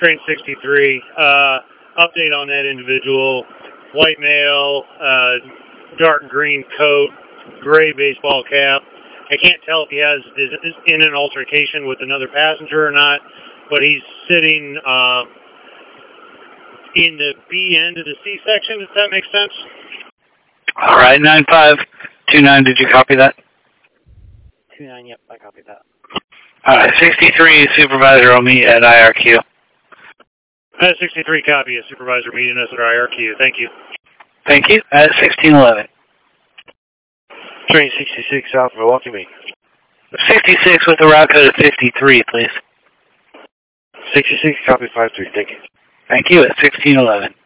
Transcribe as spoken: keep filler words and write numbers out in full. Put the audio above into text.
Train sixty-three, uh, update on that individual. White male, uh, dark green coat, gray baseball cap. I can't tell if he has is, is in an altercation with another passenger or not, but he's sitting uh, in the B end of the C section, if that makes sense. All right, nine five two nine, did you copy that? two nine, yep, I copied that. All right, sixty-three, Supervisor will meet at I R Q. Uh, sixty-three, copy. A supervisor meeting us at I R Q. Thank you. Thank you. At sixteen eleven. Train sixty-six, South Milwaukee, me. sixty-six with the route code of fifty-three, please. sixty-six, copy five three, thank you. Thank you. At sixteen eleven.